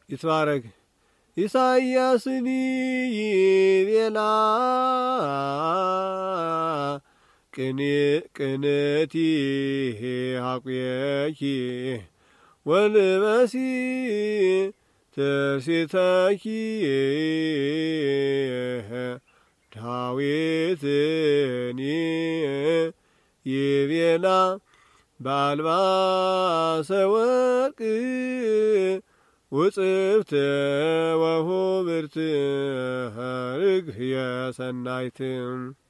ይትባረክ ኢሳይያስኒ ይቤላ ቅንእቲ ሀቁየኪ ወልበሲ ትርሲተኪ ዳዊትኒ ይቤላ በአልባሰ ወርቅ ውጽብት ወሁብርት ርግህ የሰናይት